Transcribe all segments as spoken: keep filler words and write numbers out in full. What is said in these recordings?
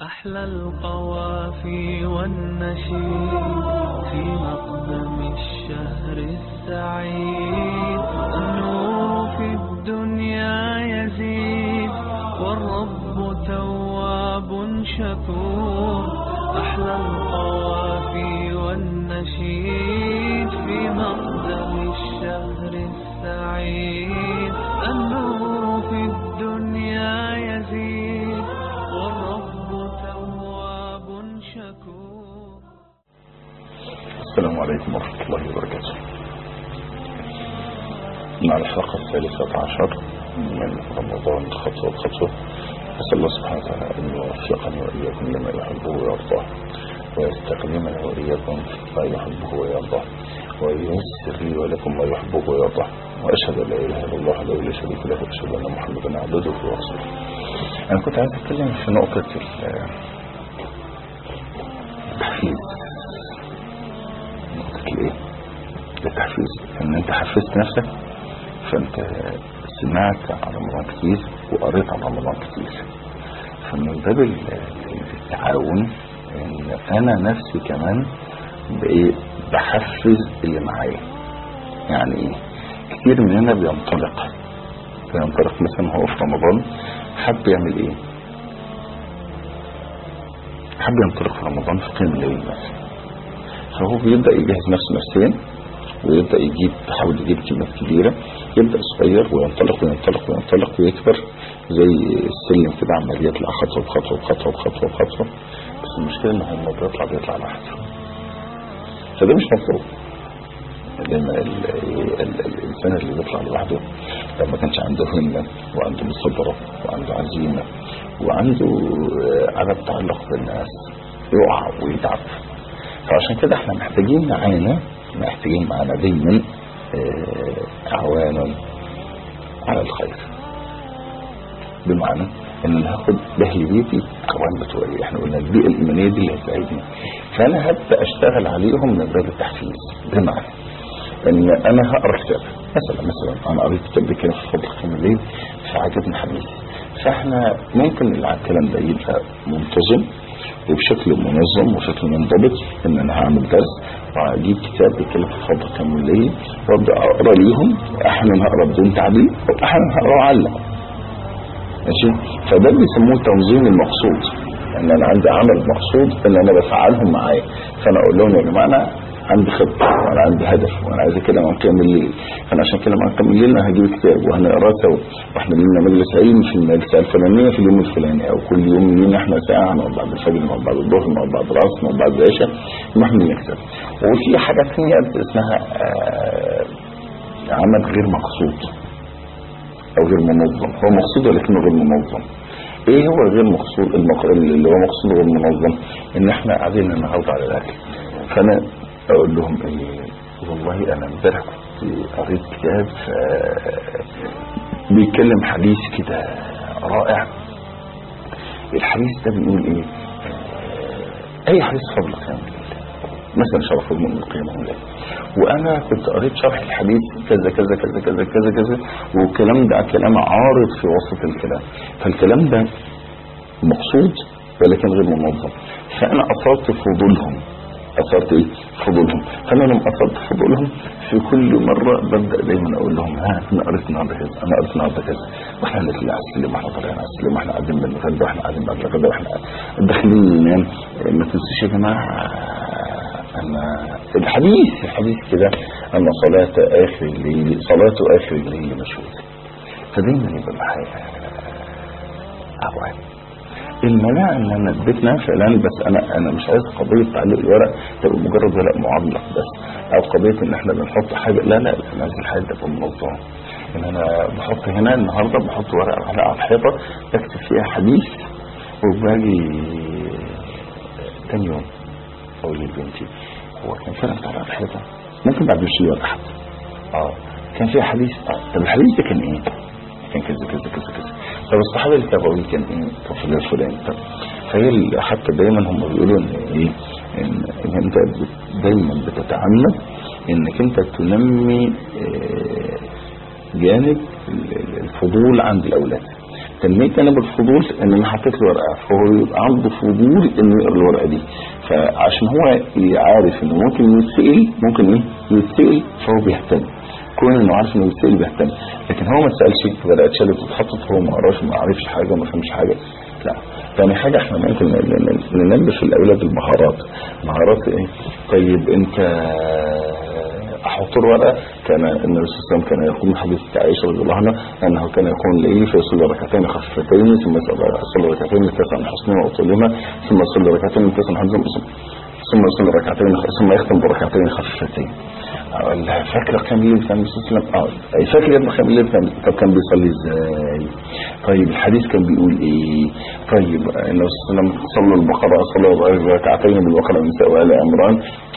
أحلى القوافي والنشيد في مقدم الشهر السعيد. النور في الدنيا يزيد والرب تواب شكور. أحلى القوافي والنشيد في مقدم الشهر السعيد. النور في الدنيا يزيد والرب تواب شكور. السلام عليكم ورحمة الله وبركاته. مع الحلقة الثالثة عشر من رمضان خطوة بخطوة. أسأل الله سبحانه وتعالى أن يوفقني وإياكم لما يحبه ويرضاه، ويستخدمنا وإياكم ما يحبه ويرضاه، وييسر لي ولكم ما يحبه ويرضاه. وأشهد أن لا إله إلا الله وحده لا شريك له، وأشهد أن محمدا عبده ورسوله. أنا كنت عايز أتكلم في نقطة التحفيز. نقطة الإيه؟ التحفيز. إن أنت حفزت نفسك، فأنت سمعت على رمضان كتير وقريت على رمضان كتير، فمن باب التعاون إن أنا نفسي كمان بإيه بحفز اللي معايا. يعني إيه؟ كتير مننا بينطلق بينطلق مثلا هو في رمضان حب يعمل إيه؟ حب ينطلق في رمضان في قيام الليل مثلا، فهو بيبدأ يجهز نفسه نفسيا ويبدأ يجيب يحاول يجيب كميات كبيرة، يبدأ صغير وينطلق وينطلق وينطلق ويكبر زي السلم كده، عمال يطلع خطوة بخطوة بخطوة بخطوة بخطوة. بس المشكلة ان هو بيطلع بيطلع لوحده، فده مش مطلوب. دايما الانسان اللي بيطلع لوحده لو ما كانش عنده همة وعنده مصدرة وعنده عزيمة وعنده عدم تعلق بالناس يقع ويتعب. فعشان كده احنا محتاجين معانا محتاجين معانا دايما اعوانا على الخير، بمعنى ان هاخد باهل بيتي اعوان بتوعي. احنا قلنا البيئة الايمانية دي اللي هتساعدني، فانا هبدأ اشتغل عليهم من باب التحفيز. بمعنى ان انا هقرا كتاب مثلا مثلا انا قريت كتاب كده في فضل قيام الليل فعجبني حديث، فاحنا ممكن الكلام ده يبقى منتظم وبشكل منظم وشكل منضبط. ان انا هعمل درس واجيب كتاب بيتكلم في فضل قيام الليل وابدا اقرا ليهم، احيانا هقرا بدون تعليق واحيانا هقرا وأعلق. ماشي؟ فده بيسموه تنظيم المقصود، ان انا عندي عمل مقصود ان انا بفعلهم معايا. فانا اقول لهم يا جماعه انا عندي خطه وانا عندي هدف وانا عايز كده مع قيام الليل، فانا عشان كده مع قيام الليل انا هجيب كتاب وهنقراه سوا، واحنا لينا مجلس علم في المجلس الفلانيه في اليوم الفلاني، او كل يوم لينا احنا ساعه نقعد بعد الفجر نقعد بعد الظهر نقعد بعد العصر نقعد بعد العشاء نحن نكتب. وفي حاجات ثانيه اسمها آه عمل غير مقصود او غير منظم. هو مقصود ولكنه غير منظم. ايه هو غير مقصود؟ المق... اللي هو مقصود غير منظم ان احنا قاعدين نحافظ على الاكل، فانا اقول لهم ايه والله انا امبارح كنت قريت كتاب بيتكلم حديث كده رائع. الحديث ده بيقول ايه؟ اي حديث فضل قيام الليل مثلا شرف المؤمن قيام الليل، وانا كنت قريت شرح الحديث كذا كذا كذا كذا كذا كذا، والكلام ده كلام عارض في وسط الكلام، فالكلام ده مقصود ولكن غير منظم. فانا اثرت فضولهم اثرت ايه فضولهم فانا لما اثرت فضولهم في كل مره ببدا دايما اقول لهم ها انا قريت النهارده كذا انا قريت النهارده كذا، واحنا نازلين على السلم واحنا طالعين على السلم واحنا قاعدين بنتغدى واحنا قاعدين بعد الغدا واحنا داخلين ننام. ما تنسوش يا جماعه ان الحديث الحديث كده ان صلاه اخر الليل صلاه اخر الليل مشهوده. فدايما يبقى معايا اعوان. المناعة ان انا اديتنا فعلا، بس انا انا مش عايز قضية تعليق الورق تبقى مجرد ورق معلق بس، او قضية ان احنا بنحط حاجة. لا لا انا عايز الحاجة تبقى منظمة، ان انا بحط هنا النهاردة بحط ورقة على الحيطة بكتب فيها حديث، وباجي تاني يوم اقول لبنتي هو كان فعلا بتاع على الحيطة ممكن بعد مش ورقة حتى اه كان فيها حديث. اه طب الحديث ده كان ايه؟ كان كذا كذا كذا كذا. طب الصحابة اللي تابعوه كان ايه؟ طب فلان فلان. طب فهي حتى دايما هم بيقولوا ان ايه ان, إن انت دايما بتتعمد انك انت تنمي جانب الفضول عند الاولاد. تنميت انا بالفضول ان انا حطيت له ورقه، فهو يبقى عنده فضول انه يقرا الورقه دي، فعشان هو عارف انه ممكن يتسال، ممكن ايه يتسال، فهو بيهتم. كون انه عارف انه يتسال بيهتم، لكن هو ما اتسالش ولا اتشالت واتحطت، هو ما قراش ما عرفش حاجه وما فهمش حاجه. لا، ثاني حاجه احنا ممكن ننبه في الاولاد المهارات. مهارات ايه؟ طيب انت احط الورقه. كان النبي صلى الله عليه وسلم كان يقول حديث عائشه رضي الله عنها انه كان يقول لي فيصلي ركعتين خفيفتين ثم يصلي ركعتين تسعا حسنين واطولهما ثم يصلي ركعتين تسعا حسنين ثم يصلي ركعتين ثم يختم بركعتين خفيفتين. فاكر كان ليه بتاع النبي صلى الله عليه وسلم؟ اه فاكر ابن كان ليه بتاع. طب كان بيصلي ازاي؟ طيب الحديث كان بيقول ايه؟ طيب النبي صلى الله عليه وسلم صلى البقره، صلى ركعتين بالبقره والنساء وآل عمران.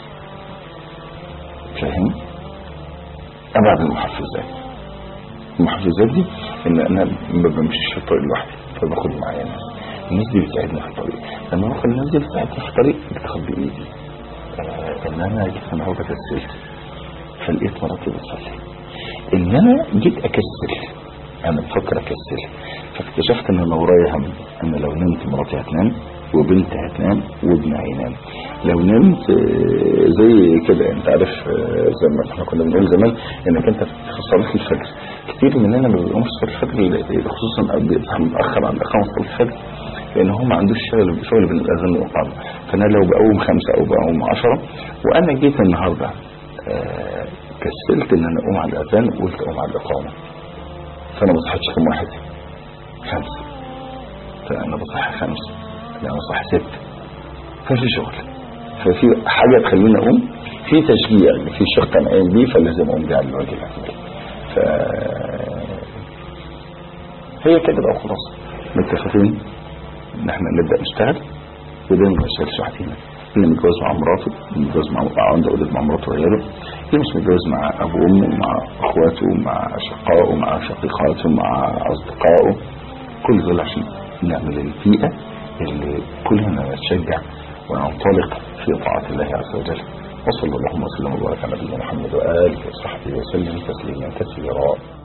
فاهم؟ ابعد المحفزات. المحفزات دي ان انا ما بمشيش في الطريق لوحدي، فباخد معايا ناس. الناس دي بتساعدني في الطريق. لما باخد الناس دي بتساعدني في الطريق بتاخد بايدي. آه ان انا جيت النهارده كسلت فلقيت مراتي بتصلي. ان انا جيت اكسل، انا بفكر اكسل، فاكتشفت ان انا ورايا هم. ان لو نمت مراتي هتنام وبنتي هتنام وابني هينام. لو نمت زي كده، انت عارف زي ما احنا كنا بنقول زمان انك انت في صلاه الفجر، كتير مننا ما بيقومش صلاه الفجر، خصوصا بيصحى متاخر عند اقامه صلاه الفجر، لان هو ما عندوش شغل شغل بين الاذان والاقامه. فانا لو بقوم خمسه او بقوم عشرة وانا جيت النهارده آه كسلت ان انا اقوم على الاذان وقلت اقوم على الاقامه، فانا ما صحيتش كم واحد؟ خمسه. فانا بصحي خمسه، لا انا صحي ست. ففي شغل، ففي حاجه تخليني اقوم، في تشجيع، في شق انا قايم بيه فلازم اقوم بيه على الوجه الاكمل. ف هي كده بقى خلاص. متفقين ان احنا نبدا نشتغل بدون ما نشتغلش وحدينا. اللي متجوز مع مراته، اللي متجوز مع عنده اولاد مع مراته وعياله، اللي مش متجوز مع ابو وامه، مع اخواته، مع اشقائه، مع شقيقاته، مع اصدقائه، كل دول عشان نعمل البيئه اللي كلنا نتشجع وننطلق في طاعه الله عز وجل. وصلى الله وسلم وبارك على نبينا محمد واله وصحبه وسلم تسليما كثيرا.